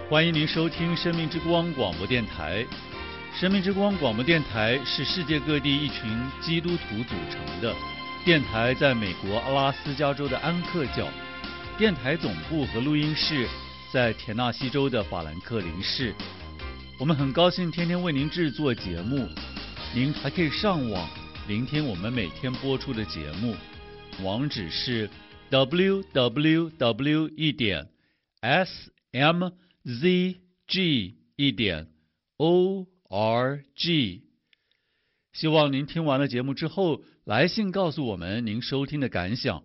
欢迎您收听生命之光广播电台。生命之光广播电台是世界各地一群基督徒组成的电台，在美国阿拉斯加州的安克角，电台总部和录音室在田纳西州的法兰克林市。我们很高兴天天为您制作节目，您还可以上网聆听我们每天播出的节目，网址是 www.smzg.org。 希望您听完了节目之后来信告诉我们您收听的感想。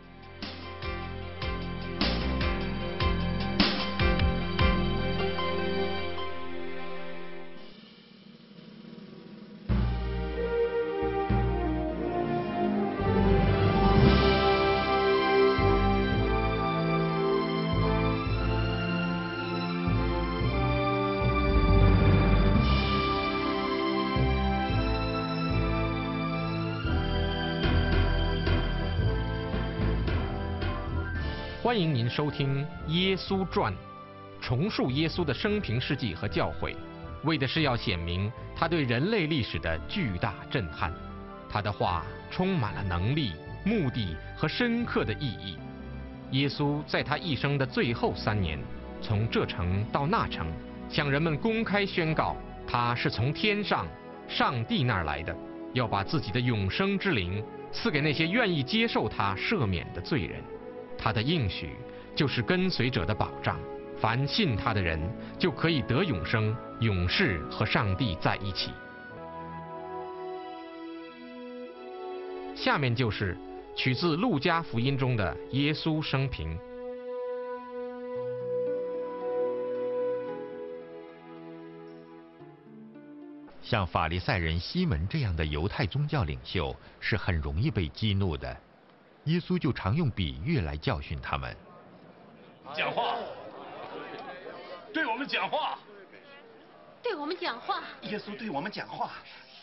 欢迎您收听《耶稣传》，重述耶稣的生平事迹和教诲，为的是要显明他对人类历史的巨大震撼。他的话充满了能力、目的和深刻的意义。耶稣在他一生的最后3年，从这城到那城，向人们公开宣告，他是从天上上帝那儿来的，要把自己的永生之灵赐给那些愿意接受他赦免的罪人。他的应许就是跟随者的保障，凡信他的人就可以得永生，永世和上帝在一起。下面就是取自路加福音中的耶稣生平。 像法利赛人西门这样的犹太宗教领袖是很容易被激怒的，耶稣就常用比喻来教训他们。 讲话，对我们讲话， 对我们讲话。 耶稣对我们讲话。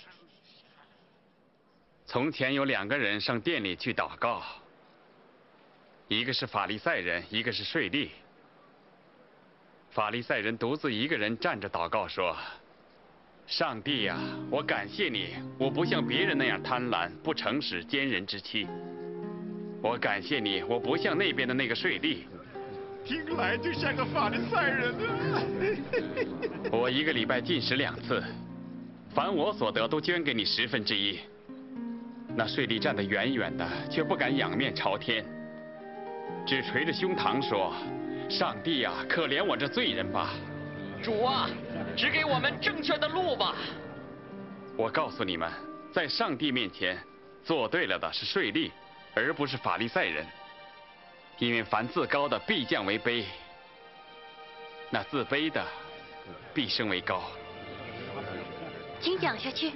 从前有2个人上殿里去祷告，一个是法利赛人，一个是税吏。法利赛人独自一个人站着祷告说：上帝呀，我感谢你，我不像别人那样贪婪、不诚实、奸人之妻。我感谢你，我不像那边的那个税吏， 听来就像个法利赛人。 我1个礼拜禁食2次，凡我所得都捐给你1/10。那税吏站得远远的，却不敢仰面朝天，只捶着胸膛说：上帝啊，可怜我这罪人吧！ 主啊，指给我们正确的路吧！ 我告诉你们，在上帝面前，做对了的是税吏，而不是法利赛人。因为凡自高的必降为卑，那自卑的必升为高。 请讲下去。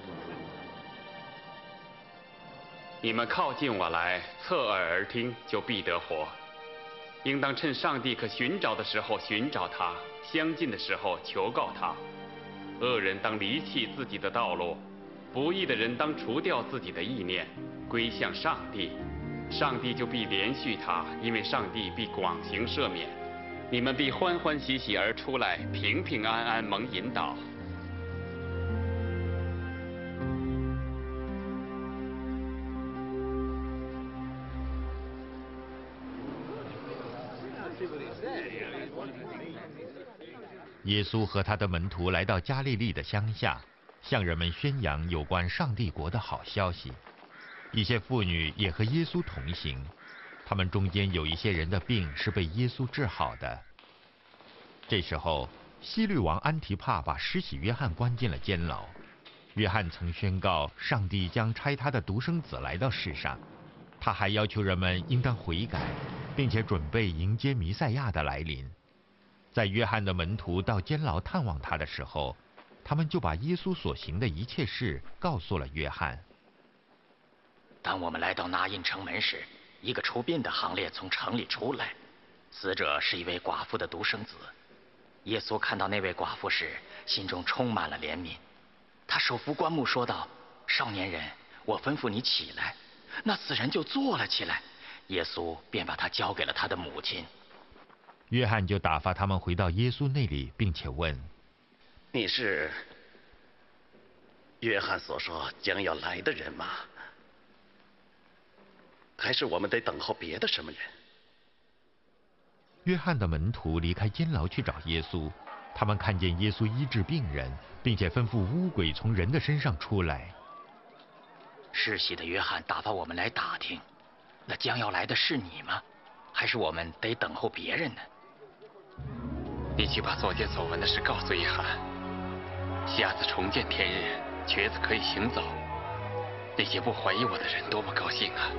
你们靠近我来，侧耳而听，就必得活。应当趁上帝可寻找的时候寻找他，相近的时候求告他。恶人当离弃自己的道路，不义的人当除掉自己的意念，归向上帝，上帝就必怜恤他，因为上帝必广行赦免。你们必欢欢喜喜而出来，平平安安蒙引导。 耶稣和他的门徒来到加利利的乡下，向人们宣扬有关上帝国的好消息。一些妇女也和耶稣同行，他们中间有一些人的病是被耶稣治好的。这时候，希律王安提帕把施洗约翰关进了监牢。约翰曾宣告上帝将差他的独生子来到世上，他还要求人们应当悔改，并且准备迎接弥赛亚的来临。在约翰的门徒到监牢探望他的时候，他们就把耶稣所行的一切事告诉了约翰。 当我们来到拿因城门时，一个出殡的行列从城里出来，死者是一位寡妇的独生子。耶稣看到那位寡妇时，心中充满了怜悯。他手扶棺木说道：少年人，我吩咐你起来。那死人就坐了起来，耶稣便把他交给了他的母亲。 约翰就打发他们回到耶稣那里，并且问： 你是约翰所说将要来的人吗？还是我们得等候别的什么人？ 约翰的门徒离开监牢去找耶稣，他们看见耶稣医治病人，并且吩咐污鬼从人的身上出来。 世袭的约翰打发我们来打听，那将要来的是你吗？还是我们得等候别人呢？ 你去把昨天所闻的事告诉约翰。瞎子重见天日，瘸子可以行走。那些不怀疑我的人多么高兴啊！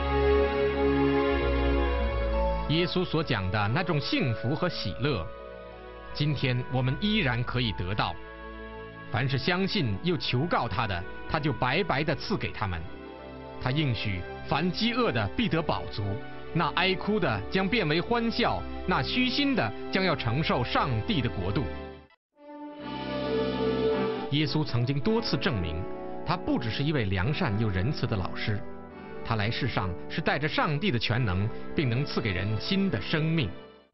耶稣所讲的那种幸福和喜乐，今天我们依然可以得到。凡是相信又求告他的，他就白白地赐给他们。他应许，凡饥饿的必得饱足，那哀哭的将变为欢笑，那虚心的将要承受上帝的国度。耶稣曾经多次证明，他不只是一位良善又仁慈的老师，他来世上是带着上帝的全能，并能赐给人新的生命。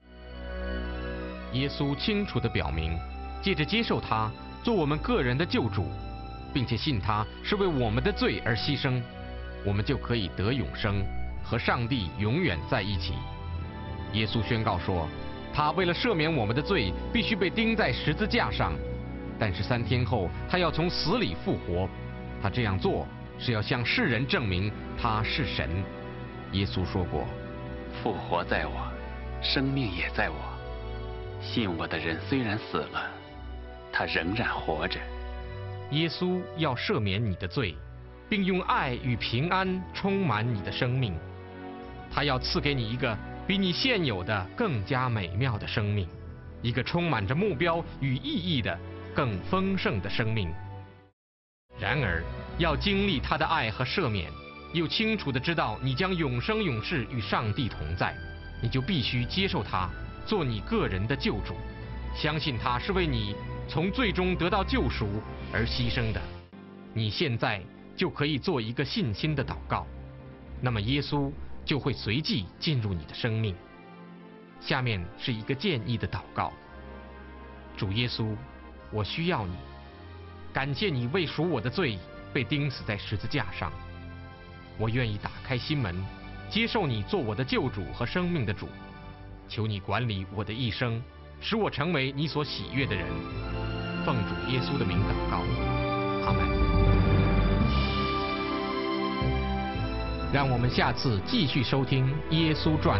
耶稣清楚地表明，借着接受他做我们个人的救主，并且信他是为我们的罪而牺牲，我们就可以得永生，和上帝永远在一起。耶稣宣告说，他为了赦免我们的罪，必须被钉在十字架上，但是3天后他要从死里复活。他这样做是要向世人证明他是神。耶稣说过， 复活在我，生命也在我。信我的人虽然死了，他仍然活着。 耶稣要赦免你的罪，并用爱与平安充满你的生命。他要赐给你一个比你现有的更加美妙的生命，一个充满着目标与意义的更丰盛的生命。然而，要经历他的爱和赦免，又清楚地知道你将永生永世与上帝同在，你就必须接受他，做你个人的救主，相信他是为你从最终得到救赎而牺牲的。你现在就可以做一个信心的祷告，那么耶稣就会随即进入你的生命。下面是一个建议的祷告：主耶稣，我需要你，感谢你为赎我的罪被钉死在十字架上。我愿意打开心门，接受你做我的救主和生命的主。求你管理我的一生，使我成为你所喜悦的人。奉主耶稣的名祷告，阿们。让我们下次继续收听《耶稣传》。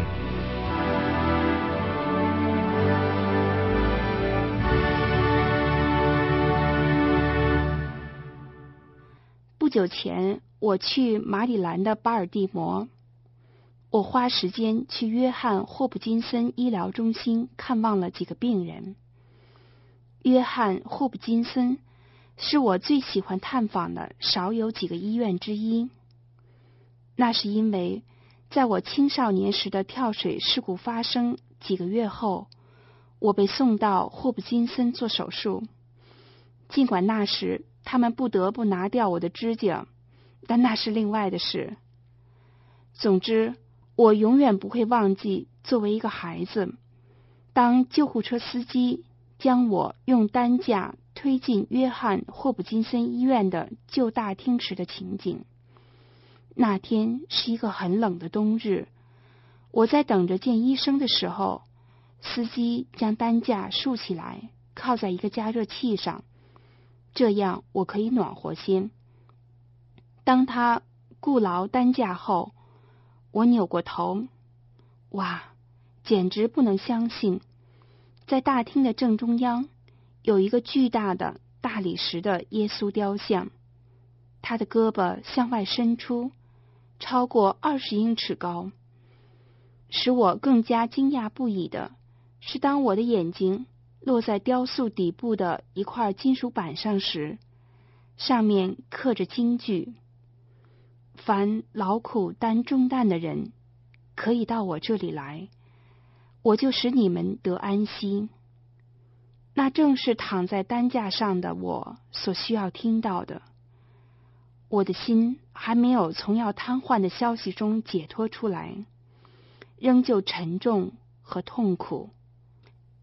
不久前，我去马里兰的巴尔的摩，我花时间去约翰霍普金森医疗中心看望了几个病人。约翰霍普金森是我最喜欢探访的少有几个医院之一。那是因为在我青少年时的跳水事故发生几个月后，我被送到霍普金森做手术。尽管那时他们不得不拿掉我的指甲，但那是另外的事。总之，我永远不会忘记作为一个孩子，当救护车司机将我用担架推进约翰霍普金森医院的旧大厅时的情景。那天是一个很冷的冬日，我在等着见医生的时候，司机将担架竖起来，靠在一个加热器上，这样我可以暖和些。当他固牢担架后，我扭过头，哇，简直不能相信，在大厅的正中央有一个巨大的大理石的耶稣雕像，他的胳膊向外伸出，超过20英尺高。使我更加惊讶不已的是，当我的眼睛落在雕塑底部的一块金属板上时，上面刻着金句：凡劳苦担重担的人，可以到我这里来，我就使你们得安息。那正是躺在担架上的我所需要听到的。我的心还没有从要瘫痪的消息中解脱出来，仍旧沉重和痛苦。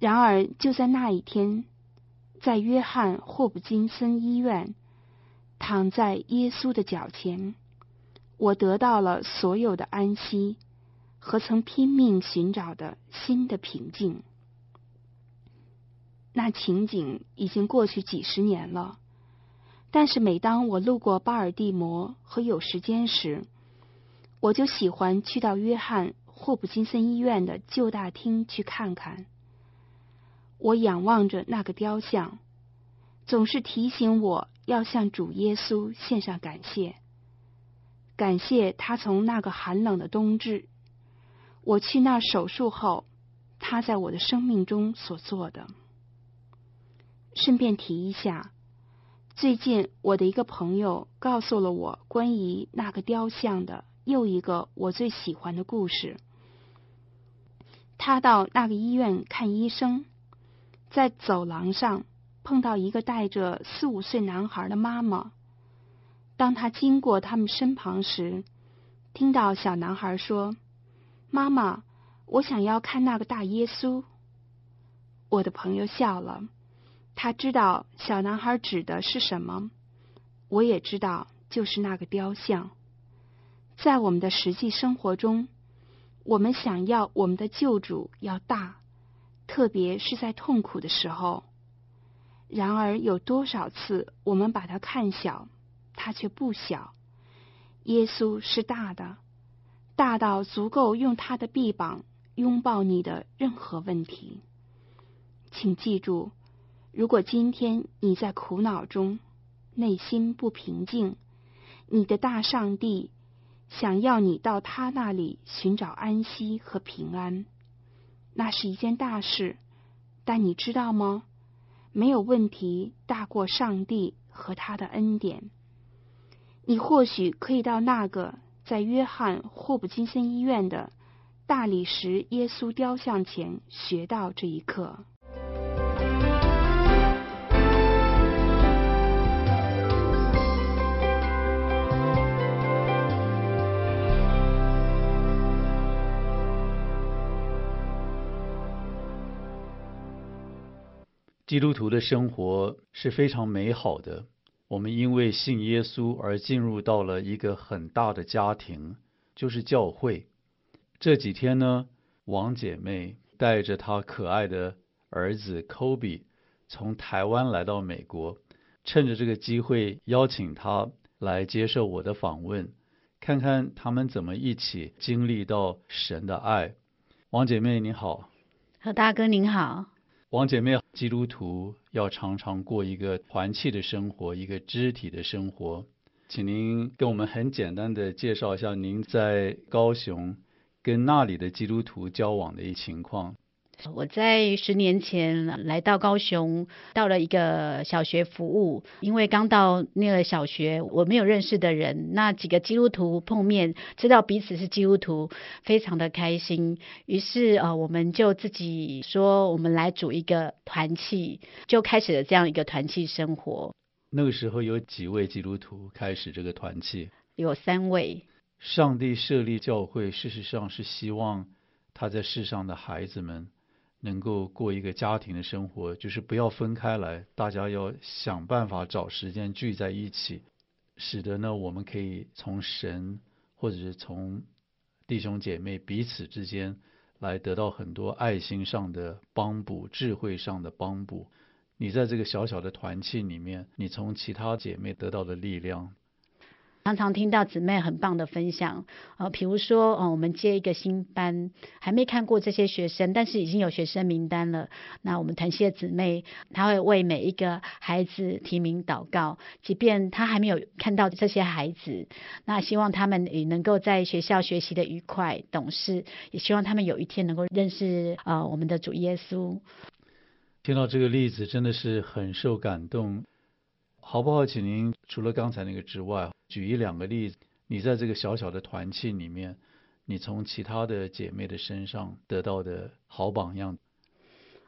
然而就在那一天，在约翰霍普金森医院，躺在耶稣的脚前，我得到了所有的安息和曾拼命寻找的新的平静。那情景已经过去几十年了，但是每当我路过巴尔的摩和有时间时，我就喜欢去到约翰霍普金森医院的旧大厅去看看。我仰望着那个雕像，总是提醒我要向主耶稣献上感谢，感谢他从那个寒冷的冬至，我去那儿手术后，他在我的生命中所做的。顺便提一下，最近我的一个朋友告诉了我关于那个雕像的又一个我最喜欢的故事。他到那个医院看医生，在走廊上碰到一个带着4、5岁男孩的妈妈。当他经过他们身旁时，听到小男孩说：“妈妈，我想要看那个大耶稣。”我的朋友笑了，他知道小男孩指的是什么，我也知道就是那个雕像。在我们的实际生活中，我们想要我们的救主要大，特别是在痛苦的时候。然而有多少次我们把它看小，它却不小。耶稣是大的，大到足够用他的臂膀拥抱你的任何问题。请记住，如果今天你在苦恼中，内心不平静，你的大上帝想要你到他那里寻找安息和平安，那是一件大事，但你知道吗？没有问题大过上帝和他的恩典。你或许可以到那个在约翰霍普金森医院的大理石耶稣雕像前学到这一课。 基督徒的生活是非常美好的，我们因为信耶稣而进入到了一个很大的家庭，就是教会。这几天呢，王姐妹带着她可爱的儿子 Kobe 从台湾来到美国，趁着这个机会邀请他来接受我的访问，看看他们怎么一起经历到神的爱。王姐妹你好。 何大哥您好。 王姐妹，基督徒要常常过一个团契的生活，一个肢体的生活，请您跟我们很简单的介绍一下您在高雄跟那里的基督徒交往的一情况。 我在10年前来到高雄，到了一个小学服务。因为刚到那个小学，我没有认识的人，那几个基督徒碰面，知道彼此是基督徒，非常的开心。于是我们就自己说，我们来组一个团契，就开始了这样一个团契生活。 那个时候有几位基督徒开始这个团契？ 有3位。 上帝设立教会，事实上是希望他在世上的孩子们能够过一个家庭的生活，就是不要分开来，大家要想办法找时间聚在一起，使得呢我们可以从神或者是从弟兄姐妹彼此之间来得到很多爱心上的帮补，智慧上的帮补。你在这个小小的团契里面，你从其他姐妹得到的力量。 常常听到姊妹很棒的分享，比如说我们接一个新班，还没看过这些学生，但是已经有学生名单了。那我们团契的姊妹，她会为每一个孩子提名祷告，即便她还没有看到这些孩子，那希望他们也能够在学校学习的愉快懂事，也希望他们有一天能够认识我们的主耶稣。 听到这个例子真的是很受感动。好不好请您除了刚才那个之外，举1、2个例子，你在这个小小的团契里面，你从其他的姐妹的身上得到的好榜样。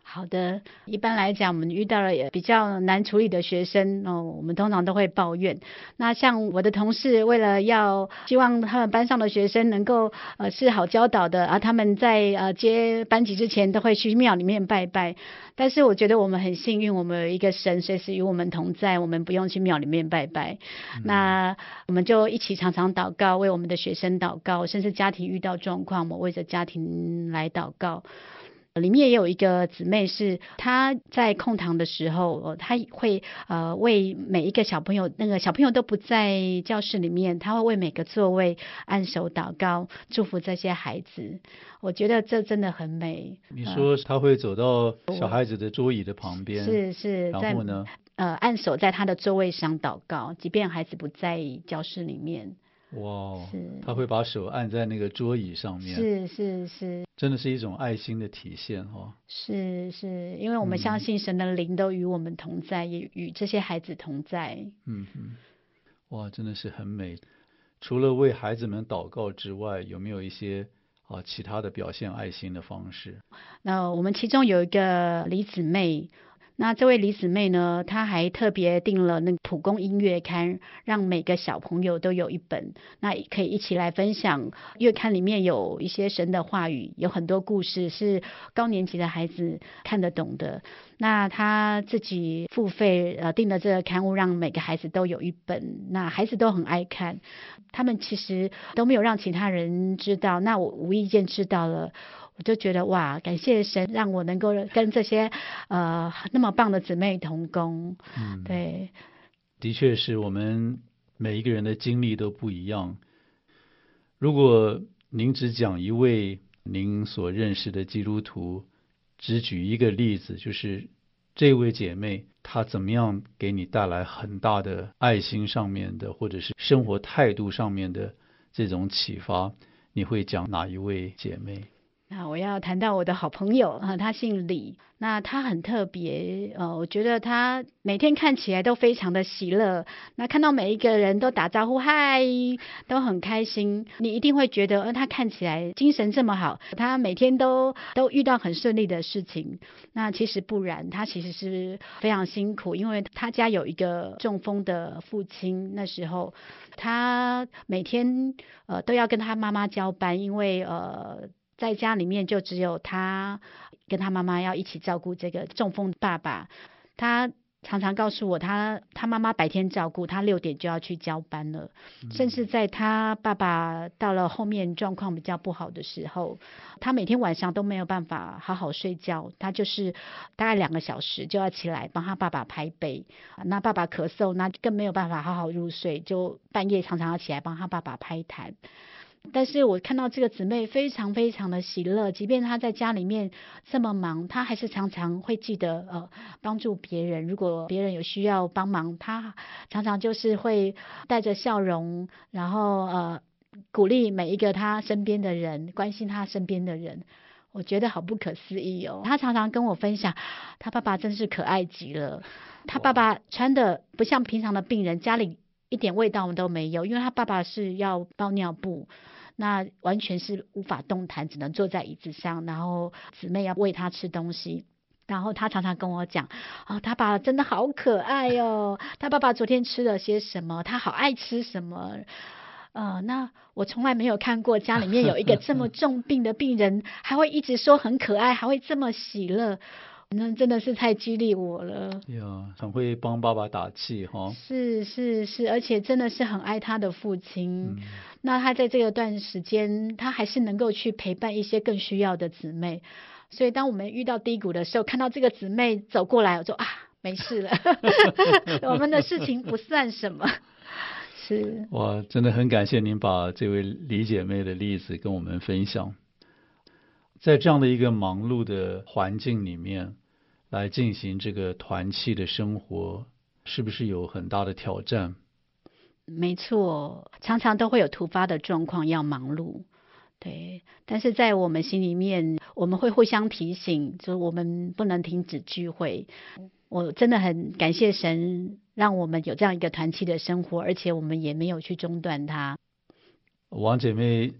好的，一般来讲，我们遇到了比较难处理的学生我们通常都会抱怨。那像我的同事，为了希望他们班上的学生能够是好教导的他们在接班级之前都会去庙里面拜拜。但是我觉得我们很幸运，我们有一个神随时与我们同在，我们不用去庙里面拜拜。那我们就一起常常祷告，为我们的学生祷告，甚至家庭遇到状况，我们为着家庭来祷告。里面也有一个姊妹是她在空堂的时候她会为每一个小朋友，那个小朋友都不在教室里面，她会为每个座位按手祷告，祝福这些孩子。我觉得这真的很美。 你说她会走到小孩子的桌椅的旁边， 是然后呢按手在他的座位上祷告，即便孩子不在教室里面。 哇，他会把手按在那个桌椅上面， 是， 真的是一种爱心的体现是，因为我们相信神的灵都与我们同在，也与这些孩子同在。 哇，真的是很美。除了为孩子们祷告之外，有没有一些其他的表现爱心的方式？ 那我们其中有一个李姊妹。那这位李姊妹呢，她还特别订了那个蒲公英月刊，让每个小朋友都有一本，那可以一起来分享。月刊里面有一些神的话语，有很多故事是高年级的孩子看得懂的。那她自己付费订了这个刊物，让每个孩子都有一本，那孩子都很爱看。他们其实都没有让其他人知道，那我无意间知道了。我就觉得哇，感谢神让我能够跟这些那么棒的姊妹同工。对， 的确是我们每一个人的经历都不一样。如果您只讲一位您所认识的基督徒，只举一个例子，就是这位姐妹她怎么样给你带来很大的爱心上面的，或者是生活态度上面的这种启发，你会讲哪一位姐妹？ 那我要谈到我的好朋友他姓李。那他很特别我觉得他每天看起来都非常的喜乐，那看到每一个人都打招呼嗨，都很开心。你一定会觉得他看起来精神这么好，他每天都遇到很顺利的事情。那其实不然，他其实是非常辛苦，因为他家有一个中风的父亲，那时候他每天都要跟他妈妈交班，因为在家里面就只有他跟他妈妈要一起照顾这个中风爸爸。他常常告诉我，他妈妈白天照顾，他6点就要去交班了。甚至在他爸爸到了后面状况比较不好的时候，他每天晚上都没有办法好好睡觉，他就是大概2个小时就要起来帮他爸爸拍背。那爸爸咳嗽，那更没有办法好好入睡，就半夜常常要起来帮他爸爸拍痰。但是我看到这个姊妹非常非常的喜乐，即便她在家里面这么忙，她还是常常会记得帮助别人。如果别人有需要帮忙，她常常就是会带着笑容，然后鼓励每一个她身边的人，关心她身边的人。我觉得好不可思议她常常跟我分享，她爸爸真是可爱极了。她爸爸穿的不像平常的病人，家里一点味道都没有，因为他爸爸是要包尿布，那完全是无法动弹，只能坐在椅子上，然后姊妹要喂他吃东西。然后他常常跟我讲他爸爸真的好可爱他爸爸昨天吃了些什么，他好爱吃什么。那我从来没有看过家里面有一个这么重病的病人还会一直说很可爱，还会这么喜乐。那真的是太激励我了呀，很会帮爸爸打气是，而且真的是很爱他的父亲。那他在这段时间，他还是能够去陪伴一些更需要的姊妹。所以当我们遇到低谷的时候，看到这个姊妹走过来，我说没事了我们的事情不算什么。是， 哇，真的很感谢您把这位李姐妹的例子跟我们分享。在这样的一个忙碌的环境里面来进行这个团契的生活，是不是有很大的挑战？ 没错，常常都会有突发的状况要忙碌。对，但是在我们心里面，我们会互相提醒，就是我们不能停止聚会。我真的很感谢神，让我们有这样一个团契的生活，而且我们也没有去中断它。 王姐妹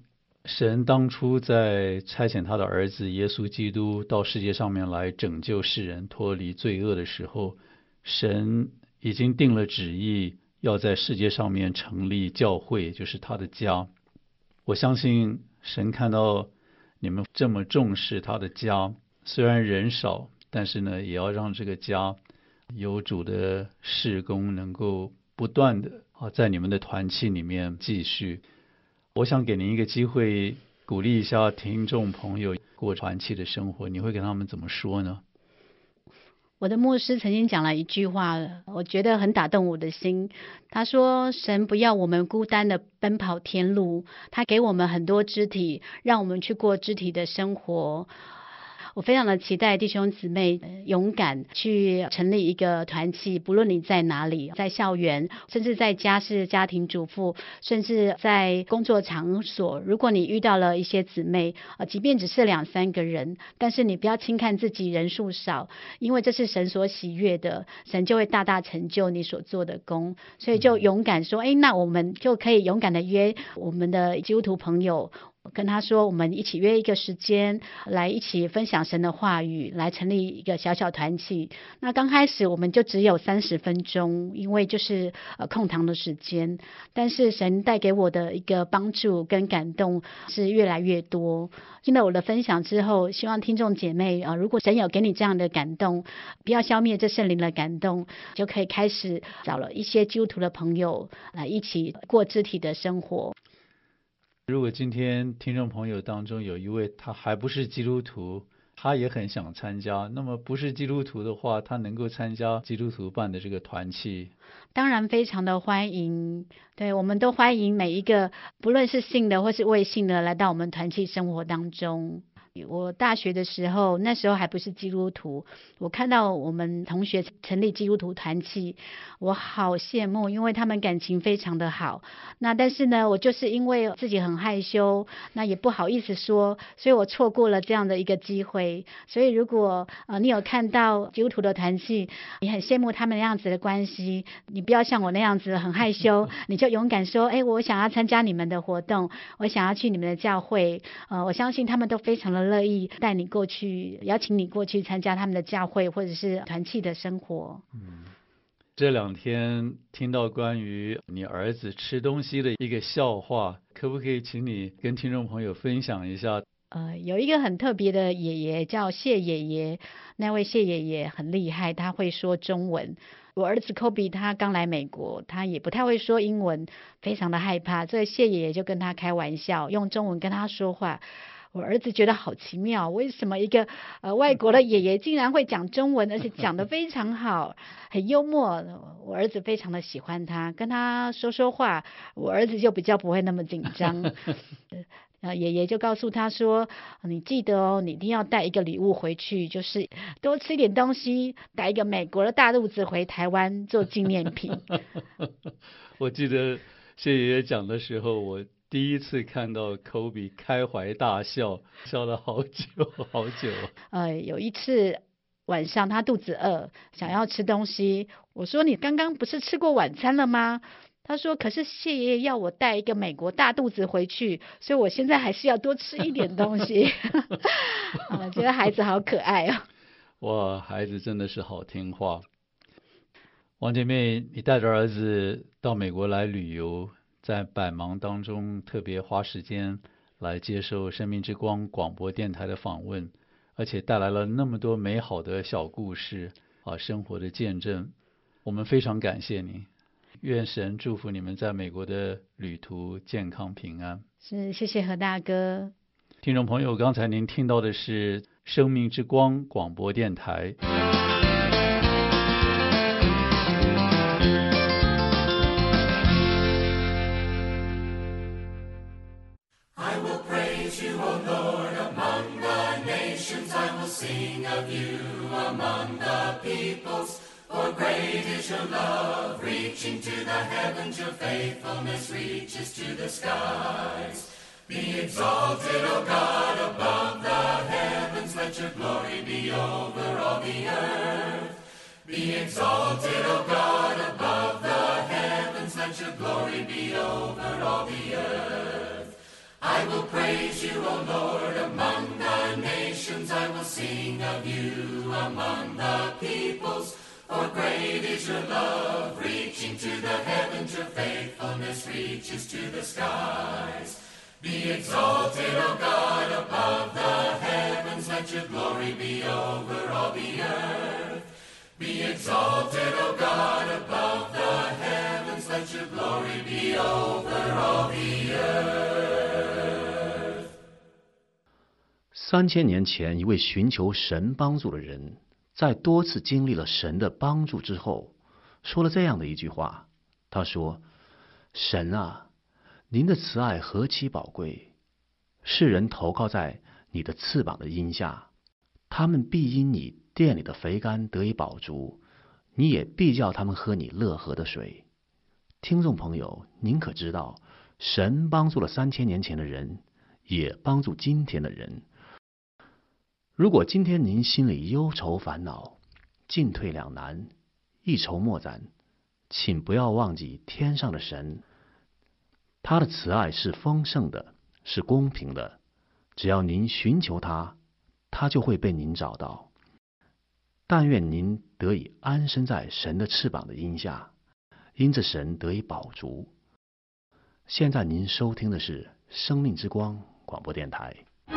神当初在差遣他的儿子耶稣基督到世界上面来拯救世人脱离罪恶的时候，神已经定了旨意，要在世界上面成立教会，就是他的家。我相信神看到你们这么重视他的家，虽然人少，但是呢，也要让这个家有主的事工能够不断的在你们的团契里面继续。我想给您一个机会，鼓励一下听众朋友过团契的生活，你会跟他们怎么说呢？ 我的牧师曾经讲了一句话，我觉得很打动我的心。他说，神不要我们孤单的奔跑天路，他给我们很多肢体，让我们去过肢体的生活。我非常的期待弟兄姊妹勇敢去成立一个团契，不论你在哪里，在校园，甚至在家是家庭主妇，甚至在工作场所，如果你遇到了一些姊妹，即便只是2-3个人，但是你不要轻看自己人数少，因为这是神所喜悦的，神就会大大成就你所做的工。所以就勇敢说，那我们就可以勇敢的约我们的基督徒朋友，跟他说，我们一起约一个时间来一起分享神的话语，来成立一个小小团契。那刚开始我们就只有30分钟，因为就是空堂的时间，但是神带给我的一个帮助跟感动是越来越多。听了我的分享之后，希望听众姐妹如果神有给你这样的感动，不要消灭这圣灵的感动，就可以开始找了一些基督徒的朋友来一起过肢体的生活。 如果今天听众朋友当中有一位他还不是基督徒，他也很想参加，那么不是基督徒的话，他能够参加基督徒办的这个团契？ 当然非常的欢迎，对，我们都欢迎每一个不论是信的或是未信的来到我们团契生活当中。我大学的时候，那时候还不是基督徒，我看到我们同学成立基督徒团契，我好羡慕，因为他们感情非常的好。那但是呢，我就是因为自己很害羞，那也不好意思说，所以我错过了这样的一个机会。所以如果你有看到基督徒的团契，你很羡慕他们那样子的关系，你不要像我那样子很害羞，你就勇敢说，我想要参加你们的活动，我想要去你们的教会。我相信他们都非常的乐意带你过去，邀请你过去参加他们的教会或者是团契的生活。 这2天听到关于你儿子吃东西的一个笑话，可不可以请你跟听众朋友分享一下？ 有一个很特别的爷爷叫谢爷爷，那位谢爷爷很厉害，他会说中文。我儿子 Kobe 他刚来美国，他也不太会说英文，非常的害怕。这个谢爷爷就跟他开玩笑，用中文跟他说话。我儿子觉得好奇妙，为什么一个外国的爷爷竟然会讲中文，而且讲得非常好，很幽默。我儿子非常的喜欢他，跟他说话，我儿子就比较不会那么紧张。爷爷就告诉他说，你记得哦，你一定要带一个礼物回去，就是多吃一点东西，带一个美国的大肚子回台湾做纪念品。 我记得谢爷爷讲的时候，我第一次看到 Kobe 开怀大笑，笑了好久好久。 有一次晚上他肚子饿，想要吃东西，我说你刚刚不是吃过晚餐了吗？他说可是谢爷爷要我带一个美国大肚子回去，所以我现在还是要多吃一点东西。觉得孩子好可爱哦。 哇，孩子真的是好听话。王姐妹，你带着儿子到美国来旅游，在百忙当中特别花时间来接受生命之光广播电台的访问，而且带来了那么多美好的小故事生活的见证，我们非常感谢你。愿神祝福你们在美国的旅途健康平安。 是，谢谢何大哥。 听众朋友，刚才您听到的是生命之光广播电台。 Sing of you among the peoples, for great is your love, reaching to the heavens, your faithfulness reaches to the skies. Be exalted, O God, above the heavens, let your glory be over all the earth. Be exalted, O God, above the heavens, let your glory be over all the earth. I I will praise you, O Lord, among the nations. I will sing of you among the peoples. For great is your love, reaching to the heavens. Your faithfulness reaches to the skies. Be exalted, O God, above the heavens. Let your glory be over all the earth. Be exalted, O God, above the heavens. Let your glory be over all the earth. 3000年前，一位寻求神帮助的人，在多次经历了神的帮助之后，说了这样的一句话。他说：“神啊，您的慈爱何其宝贵！世人投靠在你的翅膀的荫下，他们必因你殿里的肥甘得以饱足，你也必叫他们喝你乐河的水。”听众朋友，您可知道，神帮助了3000年前的人，也帮助今天的人。如果今天您心里忧愁烦恼，进退两难，一筹莫展，请不要忘记天上的神，他的慈爱是丰盛的，是公平的，只要您寻求他，他就会被您找到。但愿您得以安身在神的翅膀的荫下，因着神得以饱足。现在您收听的是生命之光广播电台。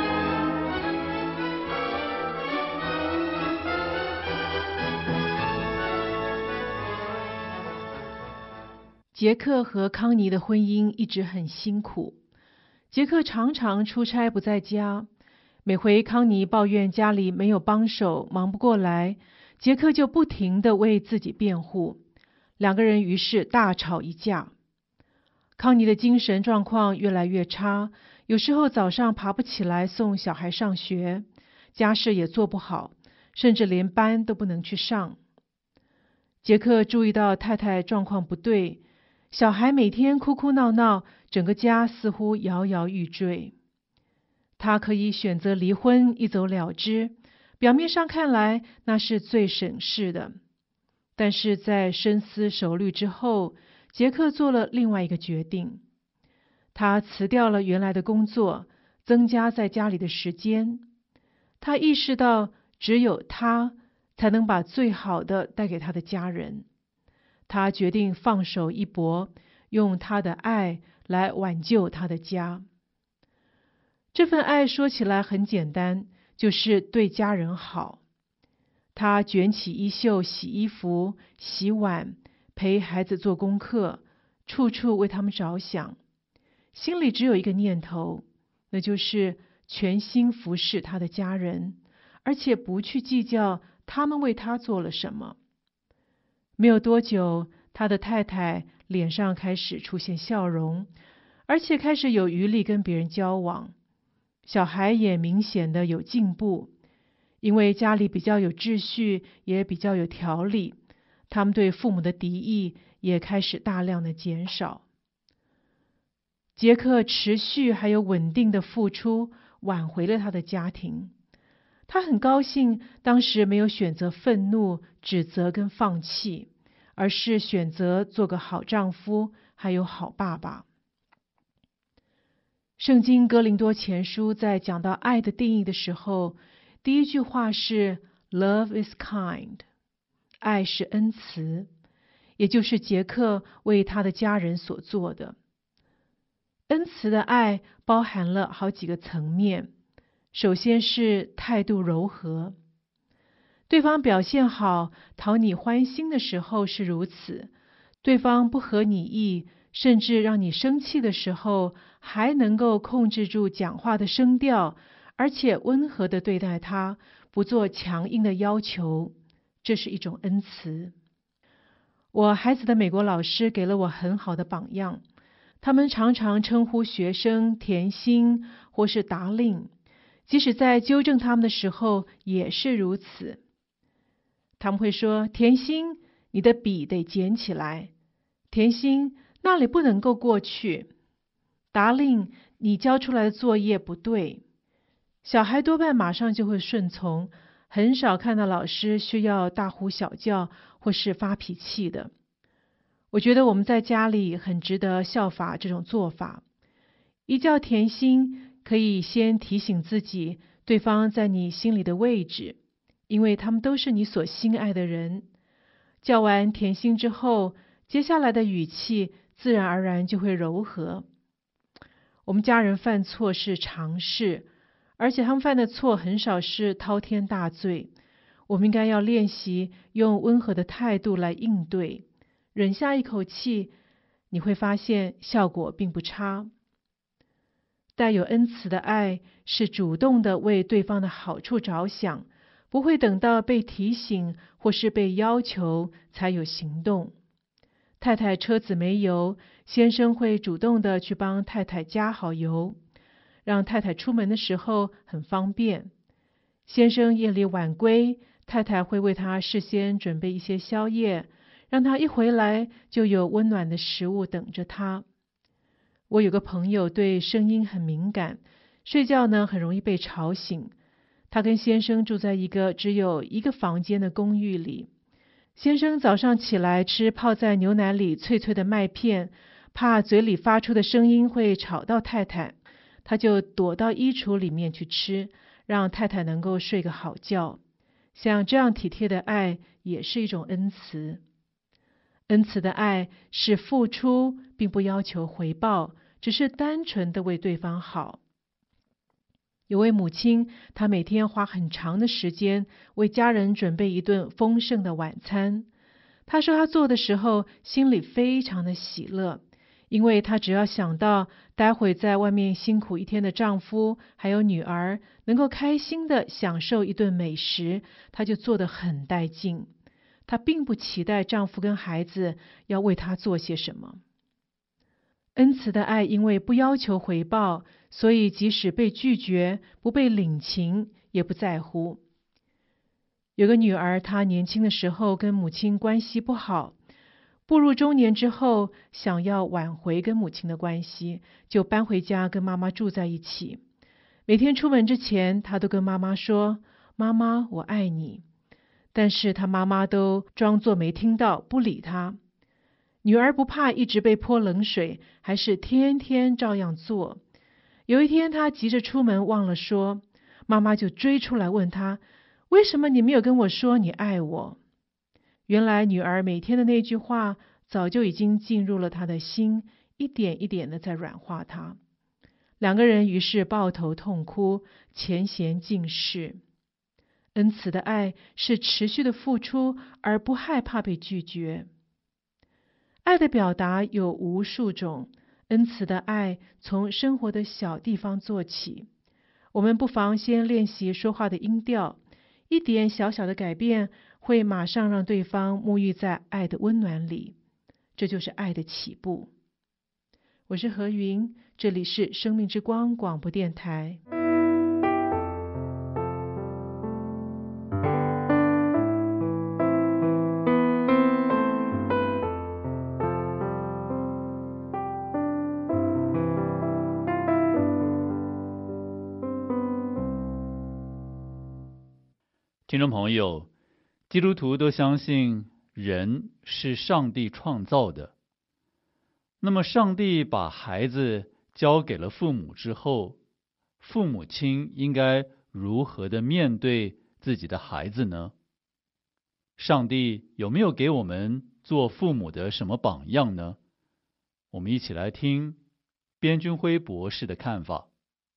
杰克和康妮的婚姻一直很辛苦。杰克常常出差不在家，每回康妮抱怨家里没有帮手，忙不过来，杰克就不停地为自己辩护。两个人于是大吵一架。康妮的精神状况越来越差，有时候早上爬不起来送小孩上学，家事也做不好，甚至连班都不能去上。杰克注意到太太状况不对，小孩每天哭哭闹闹，整个家似乎摇摇欲坠。他可以选择离婚，一走了之，表面上看来那是最省事的。但是在深思熟虑之后，杰克做了另外一个决定。他辞掉了原来的工作，增加在家里的时间。他意识到只有他才能把最好的带给他的家人。他决定放手一搏，用他的爱来挽救他的家。这份爱说起来很简单，就是对家人好。他卷起衣袖洗衣服、洗碗，陪孩子做功课，处处为他们着想，心里只有一个念头，那就是全心服侍他的家人，而且不去计较他们为他做了什么。没有多久，他的太太脸上开始出现笑容，而且开始有余力跟别人交往。小孩也明显的有进步，因为家里比较有秩序，也比较有条理，他们对父母的敌意也开始大量的减少。杰克持续还有稳定的付出，挽回了他的家庭。他很高兴当时没有选择愤怒、指责跟放弃，而是选择做个好丈夫，还有好爸爸。圣经哥林多前书在讲到爱的定义的时候，第一句话是 Love is kind， 爱是恩慈，也就是杰克为他的家人所做的。恩慈的爱包含了好几个层面，首先是态度柔和，对方表现好，讨你欢心的时候是如此，对方不合你意，甚至让你生气的时候，还能够控制住讲话的声调，而且温和地对待他，不做强硬的要求，这是一种恩慈。我孩子的美国老师给了我很好的榜样，他们常常称呼学生甜心或是达令，即使在纠正他们的时候也是如此。他们会说，甜心，你的笔得捡起来，甜心，那里不能够过去，达令，你交出来的作业不对。小孩多半马上就会顺从，很少看到老师需要大呼小叫或是发脾气的。我觉得我们在家里很值得效法这种做法， 一觉甜心可以先提醒自己对方在你心里的位置，因为他们都是你所心爱的人。叫完甜心之后，接下来的语气自然而然就会柔和。我们家人犯错是常事，而且他们犯的错很少是滔天大罪。我们应该要练习用温和的态度来应对，忍下一口气，你会发现效果并不差。带有恩慈的爱是主动的为对方的好处着想，不会等到被提醒或是被要求才有行动。太太车子没油，先生会主动的去帮太太加好油，让太太出门的时候很方便。先生夜里晚归，太太会为他事先准备一些宵夜，让他一回来就有温暖的食物等着他。我有个朋友对声音很敏感，睡觉呢很容易被吵醒。他跟先生住在一个只有一个房间的公寓里。先生早上起来吃泡在牛奶里脆脆的麦片，怕嘴里发出的声音会吵到太太，他就躲到衣橱里面去吃，让太太能够睡个好觉。像这样体贴的爱也是一种恩慈。恩慈的爱是付出，并不要求回报，只是单纯的为对方好。有位母亲，她每天花很长的时间为家人准备一顿丰盛的晚餐。她说她做的时候心里非常的喜乐，因为她只要想到待会在外面辛苦一天的丈夫还有女儿能够开心的享受一顿美食，她就做得很带劲。她并不期待丈夫跟孩子要为她做些什么。恩慈的爱因为不要求回报，所以即使被拒绝，不被领情，也不在乎。有个女儿，她年轻的时候跟母亲关系不好，步入中年之后，想要挽回跟母亲的关系，就搬回家跟妈妈住在一起。每天出门之前，她都跟妈妈说：“妈妈，我爱你。”但是她妈妈都装作没听到，不理她。女儿不怕一直被泼冷水，还是天天照样做。有一天，她急着出门忘了说，妈妈就追出来问她：“为什么你没有跟我说你爱我？”原来女儿每天的那句话早就已经进入了她的心，一点一点的在软化她。两个人于是抱头痛哭，前嫌尽释。恩慈的爱是持续的付出，而不害怕被拒绝。爱的表达有无数种，恩慈的爱从生活的小地方做起。我们不妨先练习说话的音调，一点小小的改变会马上让对方沐浴在爱的温暖里，这就是爱的起步。我是何云，这里是生命之光广播电台。 听众朋友，基督徒都相信人是上帝创造的。那么上帝把孩子交给了父母之后，父母亲应该如何的面对自己的孩子呢？上帝有没有给我们做父母的什么榜样呢？我们一起来听边军辉博士的看法。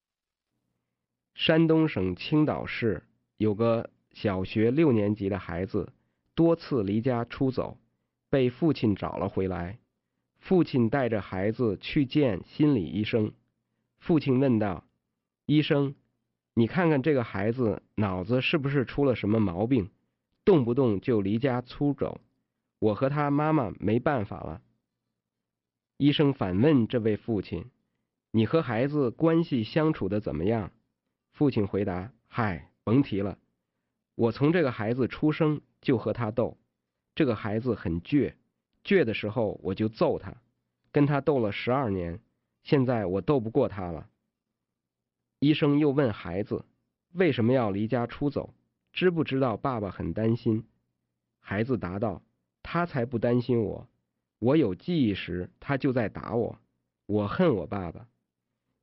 山东省青岛市有个小学6年级的孩子多次离家出走，被父亲找了回来。父亲带着孩子去见心理医生。父亲问道：“医生，你看看这个孩子脑子是不是出了什么毛病，动不动就离家出走，我和他妈妈没办法了。”医生反问这位父亲：“你和孩子关系相处的怎么样？”父亲回答：“嗨，甭提了。我从这个孩子出生就和他斗，这个孩子很倔，倔的时候我就揍他，跟他斗了12年，现在我斗不过他了。”医生又问孩子：“为什么要离家出走？知不知道爸爸很担心？”孩子答道：“他才不担心我，我有记忆时他就在打我，我恨我爸爸。”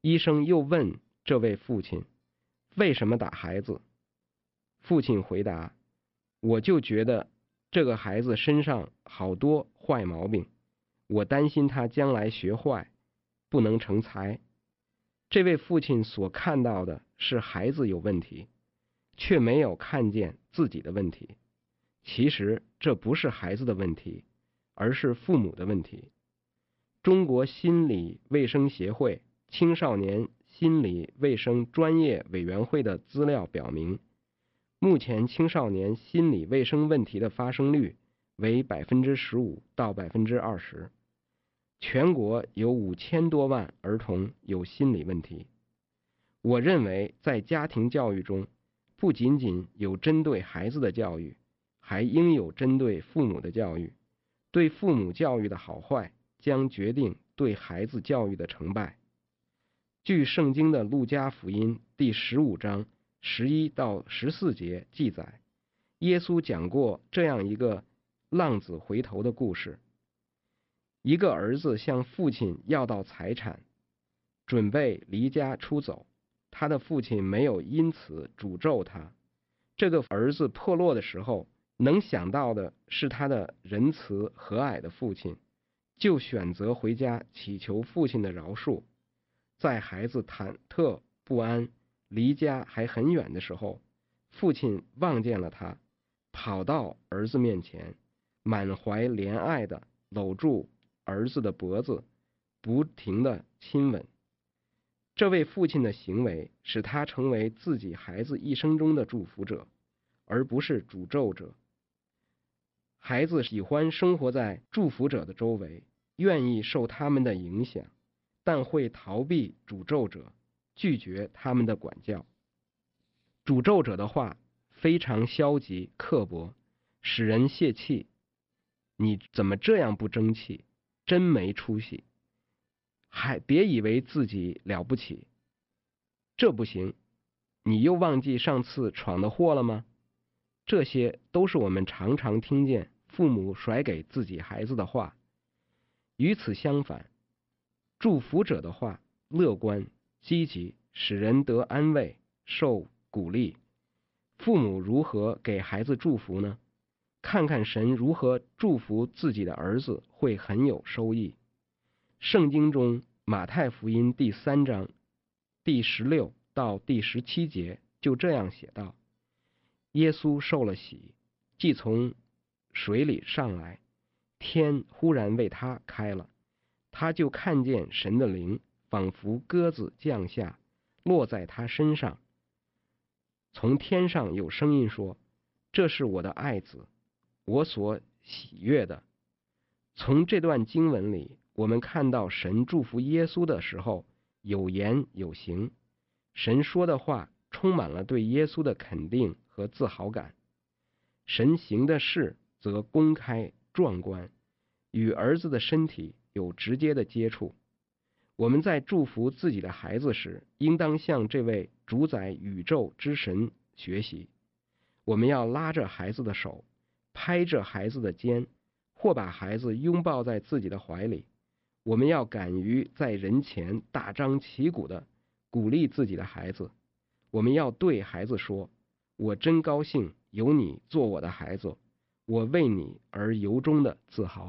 医生又问这位父亲，为什么打孩子？父亲回答，我就觉得这个孩子身上好多坏毛病，我担心他将来学坏，不能成才。这位父亲所看到的是孩子有问题，却没有看见自己的问题。其实这不是孩子的问题，而是父母的问题。中国心理卫生协会青少年心理卫生专业委员会的资料表明，目前青少年心理卫生问题的发生率为 15% 到 20%， 全国有5000多万儿童有心理问题。我认为在家庭教育中，不仅仅有针对孩子的教育，还应有针对父母的教育。对父母教育的好坏，将决定对孩子教育的成败。据圣经的路加福音第15章11到14节记载，耶稣讲过这样一个浪子回头的故事。一个儿子向父亲要到财产，准备离家出走，他的父亲没有因此诅咒他。这个儿子破落的时候，能想到的是他的仁慈和蔼的父亲，就选择回家祈求父亲的饶恕。在孩子忐忑不安、离家还很远的时候，父亲望见了他，跑到儿子面前，满怀怜爱地搂住儿子的脖子，不停地亲吻。这位父亲的行为使他成为自己孩子一生中的祝福者，而不是诅咒者。孩子喜欢生活在祝福者的周围，愿意受他们的影响，但会逃避诅咒者，拒绝他们的管教。诅咒者的话非常消极刻薄，使人泄气。你怎么这样不争气？真没出息！还别以为自己了不起，这不行，你又忘记上次闯的祸了吗？这些都是我们常常听见父母甩给自己孩子的话。与此相反，祝福者的话乐观积极，使人得安慰受鼓励。父母如何给孩子祝福呢？看看神如何祝福自己的儿子，会很有收益。圣经中马太福音第3章第16到第17节就这样写道：耶稣受了洗，既从水里上来，天忽然为他开了，他就看见神的灵仿佛鸽子降下，落在他身上。从天上有声音说：这是我的爱子，我所喜悦的。从这段经文里，我们看到神祝福耶稣的时候有言有行，神说的话充满了对耶稣的肯定和自豪感。神行的事则公开壮观，与儿子的身体有直接的接触。我们在祝福自己的孩子时，应当向这位主宰宇宙之神学习。我们要拉着孩子的手，拍着孩子的肩，或把孩子拥抱在自己的怀里。我们要敢于在人前大张旗鼓地鼓励自己的孩子。我们要对孩子说：我真高兴有你做我的孩子，我为你而由衷的自豪。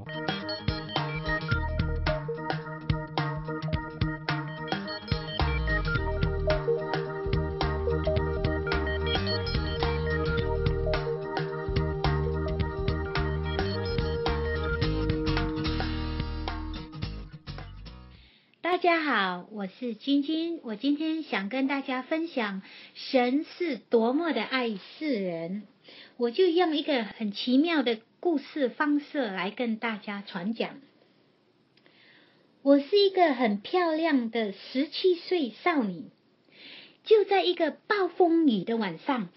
大家好，我是晶晶，我今天想跟大家分享神是多么的爱世人。我就用一个很奇妙的故事方式来跟大家传讲。我是一个很漂亮的17岁少女，就在一个暴风雨的晚上，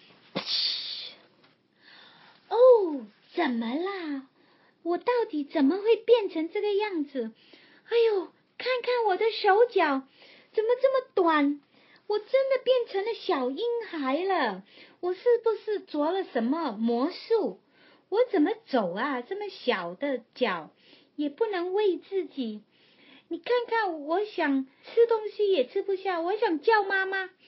哦，怎么啦？我到底怎么会变成这个样子？哎呦，看看我的手脚怎么这么短，我真的变成了小婴孩了。我是不是做了什么魔术？我怎么走啊？这么小的脚也不能为自己你看看，我想吃东西也吃不下，我想叫妈妈，哇，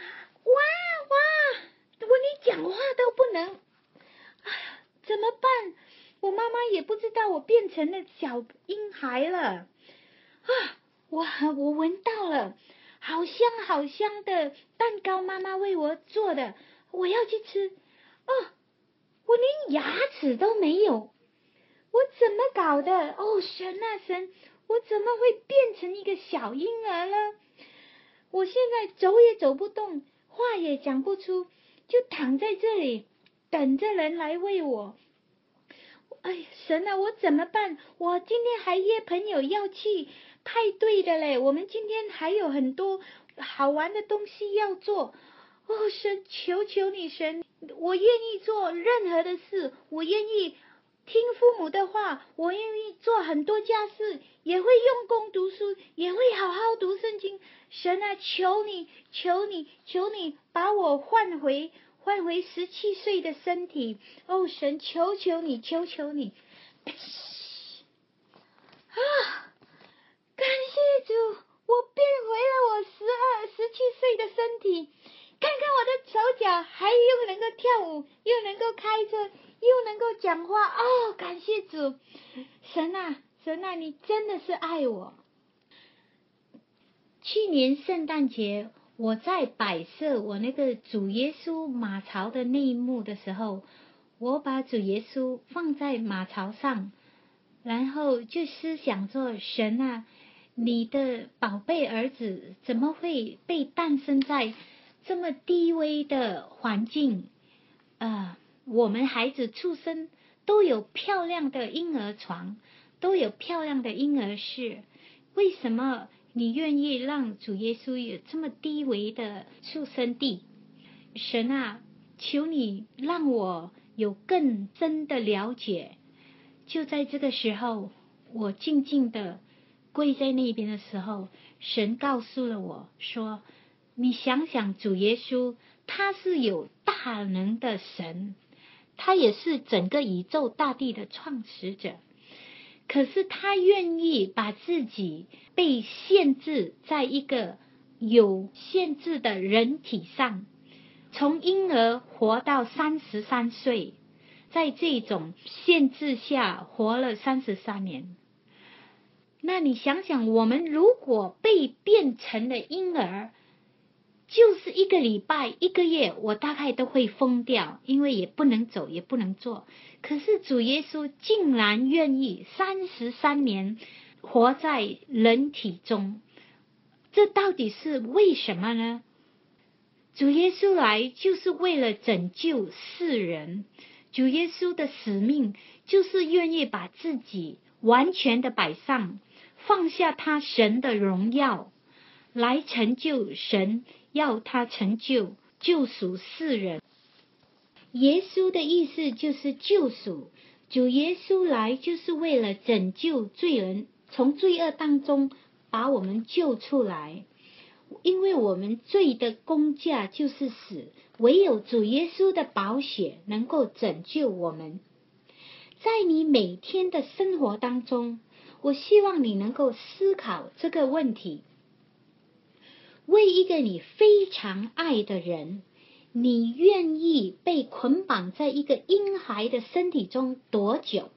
你讲话都不能，哎呀，怎么办？我妈妈也不知道我变成了小婴孩了啊！我闻到了，好香好香的蛋糕，妈妈为我做的，我要去吃。哦，我连牙齿都没有，我怎么搞的？哦，神啊神，我怎么会变成一个小婴儿呢？我现在走也走不动，话也讲不出，就躺在这里等着人来喂我。哎呀，神啊，我怎么办？我今天还约朋友要去派对的嘞，我们今天还有很多好玩的东西要做。哦，神，求求你，神，我愿意做任何的事，我愿意听父母的话，我愿意做很多家事，也会用功读书，也会好好读圣经。神啊，求你，求你，求你把我换回17岁的身体。哦，神，求求你，求求你。啊，感谢主，我变回了我17岁的身体。看看我的手脚，还又能够跳舞，又能够开车，又能够讲话。哦，感谢主，神啊，神啊，你真的是爱我。去年圣诞节，我在摆设我那个主耶稣马槽的内幕的时候，我把主耶稣放在马槽上，然后就思想说，神啊，你的宝贝儿子怎么会被诞生在这么低微的环境？我们孩子出生都有漂亮的婴儿床，都有漂亮的婴儿室，为什么你愿意让主耶稣有这么低微的出生地？神啊，求你让我有更深的了解。就在这个时候，我静静的跪在那边的时候，神告诉了我说，你想想主耶稣，他是有大能的神，他也是整个宇宙大地的创始者，可是他愿意把自己被限制在一个有限制的人体上，从婴儿活到33岁，在这种限制下活了33年。那你想想，我们如果被变成了婴儿，就是1个礼拜、1个月，我大概都会疯掉，因为也不能走，也不能做。可是主耶稣竟然愿意33年活在人体中，这到底是为什么呢？主耶稣来就是为了拯救世人，主耶稣的使命就是愿意把自己完全的摆上，放下他神的荣耀，来成就神要他成就救赎世人。耶稣的意思就是救赎，主耶稣来就是为了拯救罪人，从罪恶当中把我们救出来。因为我们罪的工价就是死，唯有主耶稣的宝血能够拯救我们。在你每天的生活当中，我希望你能够思考这个问题：为一个你非常爱的人，你愿意被捆绑在一个婴孩的身体中多久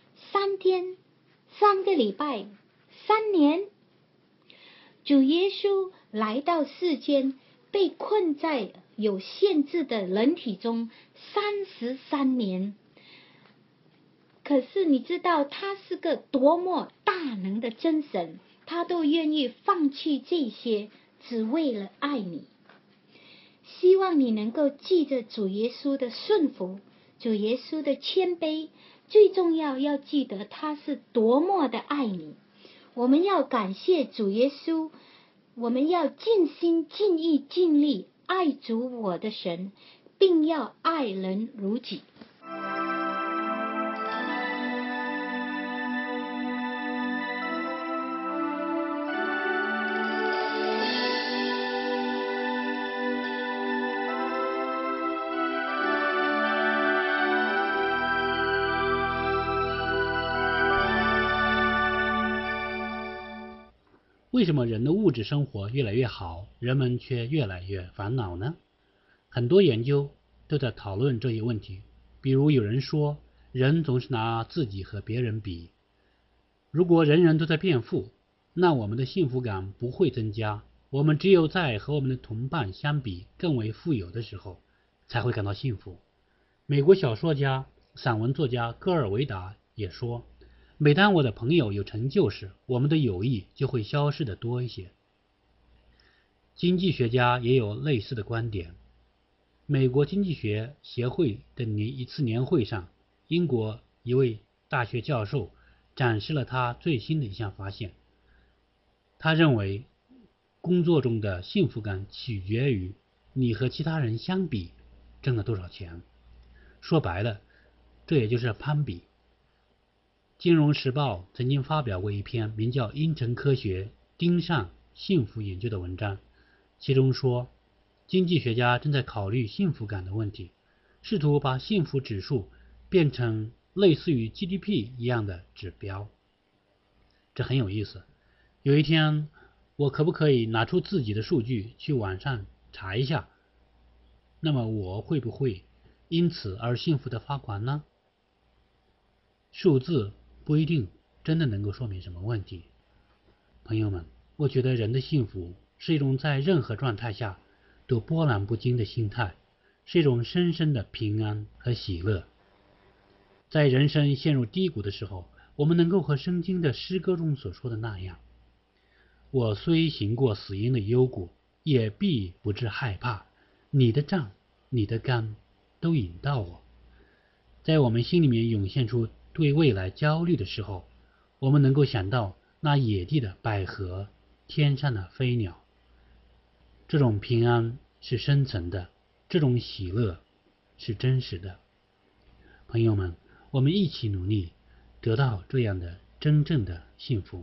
？3天、3个礼拜、3年？主耶稣来到世间，被困在有限制的人体中33年。可是你知道他是个多么大能的真神，他都愿意放弃这些，只为了爱你。希望你能够记着主耶稣的顺服，主耶稣的谦卑，最重要要记得他是多么的爱你。我们要感谢主耶稣，我们要尽心尽意尽力爱主我的神，并要爱人如己。 为什么人的物质生活越来越好，人们却越来越烦恼呢？很多研究都在讨论这些问题。比如有人说，人总是拿自己和别人比。如果人人都在变富，那我们的幸福感不会增加。我们只有在和我们的同伴相比更为富有的时候，才会感到幸福。美国小说家、散文作家戈尔维达也说，每当我的朋友有成就时，我们的友谊就会消失的多一些。经济学家也有类似的观点。美国经济学协会的一次年会上，英国一位大学教授展示了他最新的一项发现。他认为，工作中的幸福感取决于你和其他人相比挣了多少钱。说白了，这也就是攀比。金融时报曾经发表过一篇名叫《因城科学盯上幸福研究》的文章，其中说，经济学家正在考虑幸福感的问题，试图把幸福指数变成类似于 GDP 一样的指标。这很有意思。有一天，我可不可以拿出自己的数据去网上查一下？那么我会不会因此而幸福的发狂呢？数字不一定真的能够说明什么问题。朋友们，我觉得人的幸福是一种在任何状态下都波澜不惊的心态，是一种深深的平安和喜乐。在人生陷入低谷的时候，我们能够和圣经的诗歌中所说的那样，我虽行过死荫的幽谷，也必不致害怕，你的杖你的竿都引导我。在我们心里面涌现出对未来焦虑的时候，我们能够想到那野地的百合，天上的飞鸟。这种平安是深层的，这种喜乐是真实的。朋友们，我们一起努力，得到这样的真正的幸福。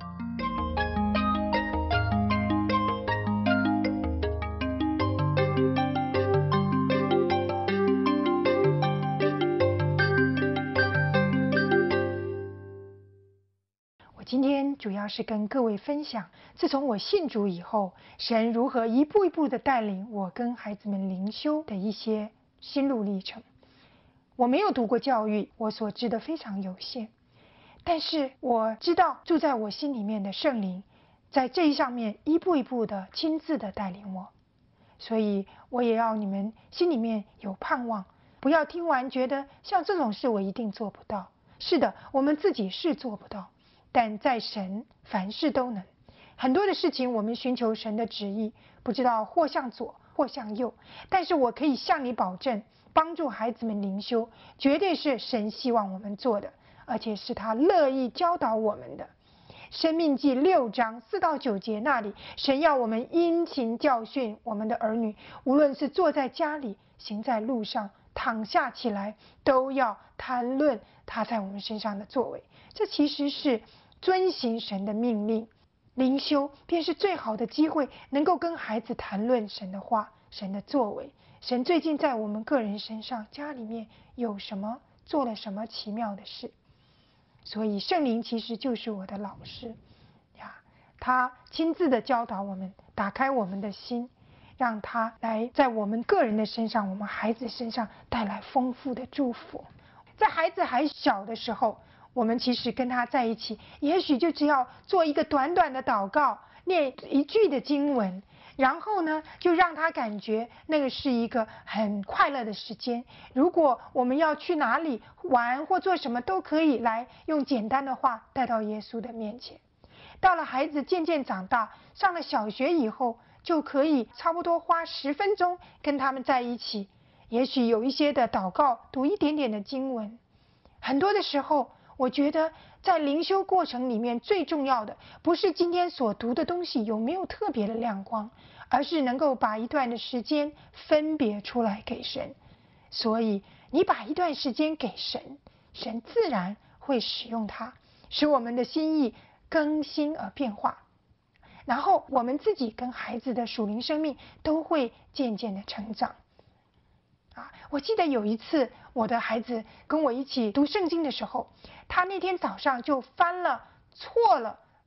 今天主要是跟各位分享，自从我信主以后，神如何一步一步的带领我跟孩子们灵修的一些心路历程。我没有读过教育，我所知的非常有限，但是我知道住在我心里面的圣灵，在这一上面一步一步的亲自的带领我。所以我也要你们心里面有盼望，不要听完觉得像这种事我一定做不到。是的，我们自己是做不到，但在神凡事都能。很多的事情我们寻求神的旨意，不知道或向左或向右，但是我可以向你保证，帮助孩子们灵修绝对是神希望我们做的，而且是他乐意教导我们的。申命记6章4到9节那里，神要我们殷勤教训我们的儿女，无论是坐在家里，行在路上，躺下起来，都要谈论他在我们身上的作为。这其实是遵行神的命令。灵修便是最好的机会，能够跟孩子谈论神的话，神的作为，神最近在我们个人身上，家里面有什么，做了什么奇妙的事。所以圣灵其实就是我的老师呀，他亲自的教导我们，打开我们的心，让他来在我们个人的身上，我们孩子身上带来丰富的祝福。在孩子还小的时候，我们其实跟他在一起，也许就只要做一个短短的祷告，念一句的经文，然后呢，就让他感觉那个是一个很快乐的时间。如果我们要去哪里玩或做什么，都可以来用简单的话带到耶稣的面前。到了孩子渐渐长大，上了小学以后，就可以差不多花10分钟跟他们在一起，也许有一些的祷告，读一点点的经文。很多的时候，我觉得在灵修过程里面最重要的，不是今天所读的东西有没有特别的亮光，而是能够把一段的时间分别出来给神。所以你把一段时间给神，神自然会使用它，使我们的心意更新而变化，然后我们自己跟孩子的属灵生命都会渐渐的成长。我记得有一次我的孩子跟我一起读圣经的时候，他那天早上就翻了错了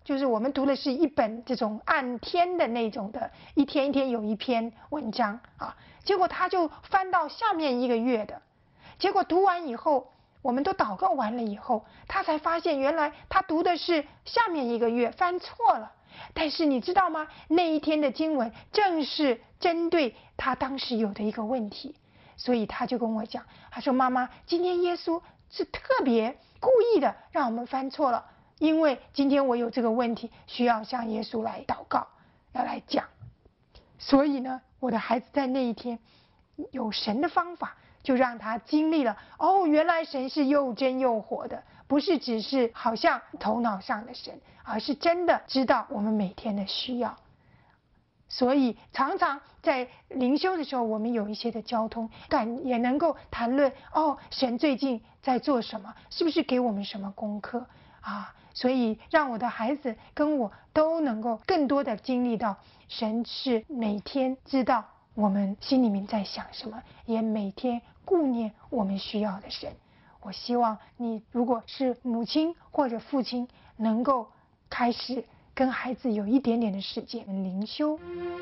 就是我们读的是一本这种按天的那种的，一天一天有一篇文章啊。结果他就翻到下面一个月的，结果读完以后，我们都祷告完了以后，他才发现原来他读的是下面一个月，翻错了。但是你知道吗？那一天的经文正是针对他当时有的一个问题，所以他就跟我讲，他说：“妈妈，今天耶稣是特别故意的让我们翻错了，因为今天我有这个问题，需要向耶稣来祷告，要来讲。所以呢，我的孩子在那一天有神的方法，就让他经历了哦，原来神是又真又活的，不是只是好像头脑上的神，而是真的知道我们每天的需要。所以常常在灵修的时候，我们有一些的交通，但也能够谈论哦，神最近在做什么，是不是给我们什么功课啊？所以让我的孩子跟我都能够更多的经历到，神是每天知道我们心里面在想什么，也每天顾念我们需要的神。我希望你如果是母亲或者父亲，能够开始跟孩子有一点点的时间灵修。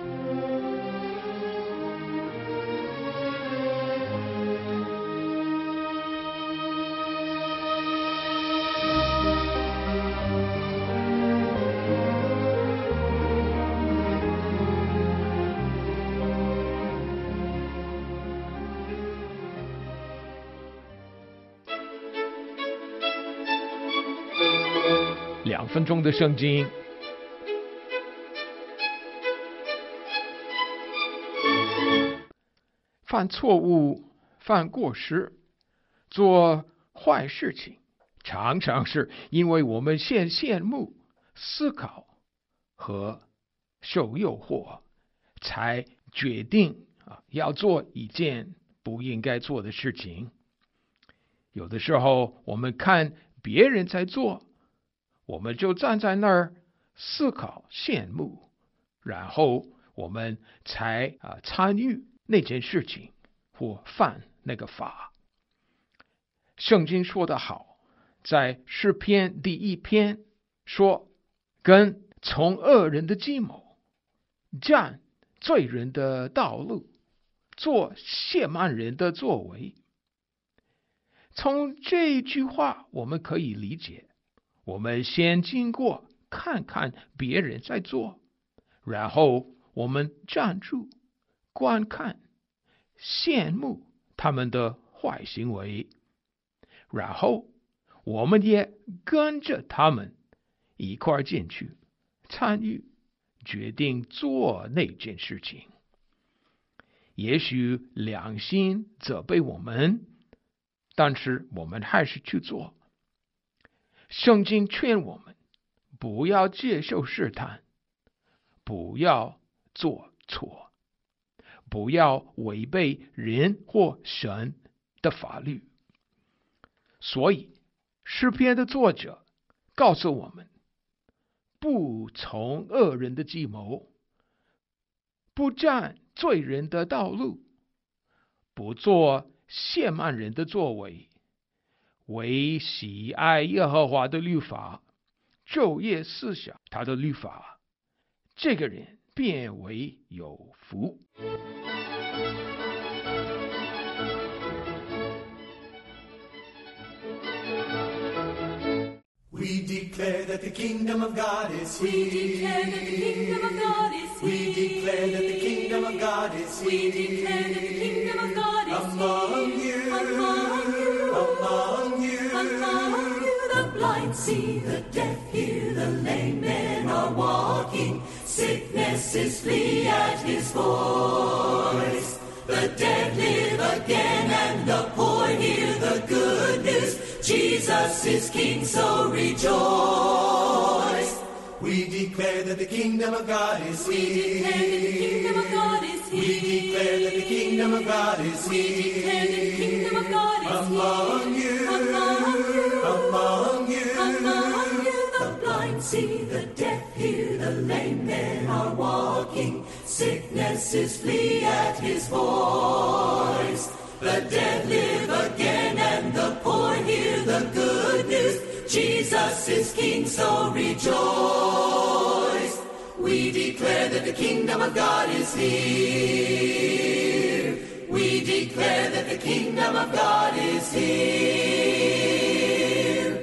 2分钟的圣经。犯错误、犯过失、做坏事情，常常是因为我们先羡慕、思考和受诱惑，才决定要做一件不应该做的事情。有的时候，我们看别人在做，我们就站在那儿思考、羡慕，然后我们才参与那件事情或犯那个法。圣经说得好，在诗篇第1篇说，跟从恶人的计谋，占罪人的道路，做亵慢人的作为。从这句话我们可以理解，我们先经过看看别人在做，然后我们站住观看，羡慕他们的坏行为，然后我们也跟着他们一块进去参与，决定做那件事情。也许良心责备我们，但是我们还是去做。圣经劝我们不要接受试探，不要做错，不要违背人或神的法律。所以诗篇的作者告诉我们，不从恶人的计谋，不占罪人的道路，不做亵慢人的作为，为喜爱耶和华的律法，昼夜思想他的律法，这个人便为有福。 We declare that the kingdom of God is here. We declare that the kingdom of God is here. We declare that the kingdom of God is among you. Among you. The blind see, the deaf hear, the lame men are walking. Sicknesses flee at his voice. The dead live again and the poor hear the good news. Jesus is King, so rejoice. We declare that the kingdom of God is here. We declare that the kingdom of God is here. Among you. Among you. The blind see, the deaf hear, the lame men are walking. Sicknesses flee at his voice. The dead live again and the poor hear the good news. Jesus Jesus is King, so rejoice. We declare that the kingdom of God is here. We declare that the kingdom of God is here.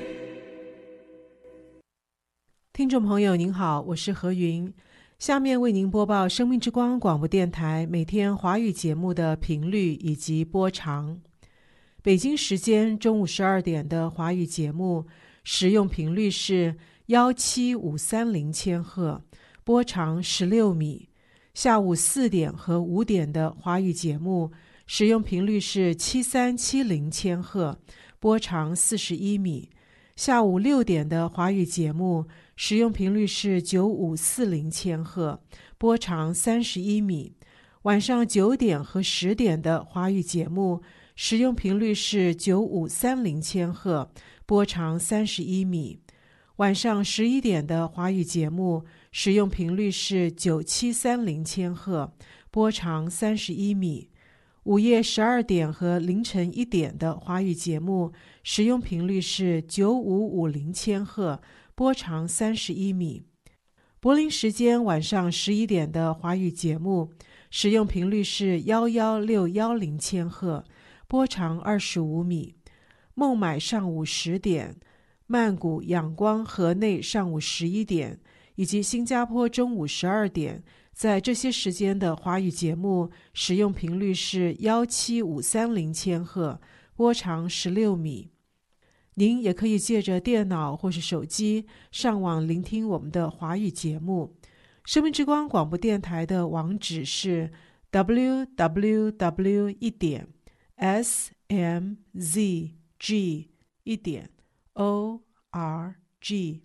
听众朋友您好，我是何云，下面为您播报生命之光广播电台每天华语节目的频率以及播长。北京时间中午12点的华语节目使用频率是17530千赫，波长16米。下午4点和5点的华语节目使用频率是7370千赫，波长41米。下午6点的华语节目使用频率是9540千赫，波长31米。晚上9点和10点的华语节目使用频率是9530千赫，波长31米。晚上11点的华语节目使用频率是9730千赫，波长31米。午夜12点和凌晨1点的华语节目使用频率是9550千赫，波长31米。柏林时间晚上11点的华语节目使用频率是11610千赫，波长25米。孟买上午10点，曼谷、仰光、河内上午11点，以及新加坡中午12点，在这些时间的华语节目使用频率是17530千赫，波长16米。您也可以借着电脑或是手机上网聆听我们的华语节目。生命之光广播电台的网址是 www.smzg.org。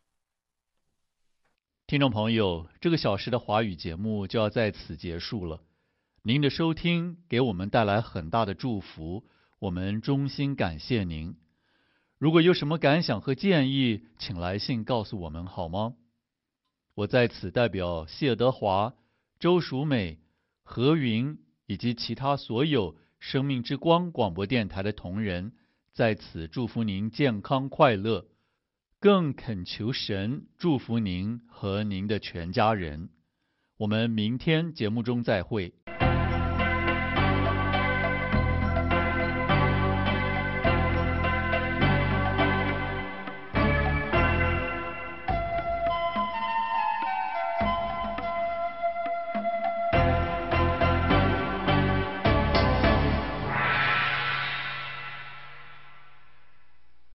听众朋友，这个小时的华语节目就要在此结束了。您的收听给我们带来很大的祝福，我们衷心感谢您。如果有什么感想和建议，请来信告诉我们好吗？我在此代表谢德华、周淑美、何云以及其他所有生命之光广播电台的同仁，在此祝福您健康快乐，更恳求神祝福您和您的全家人。我们明天节目中再会。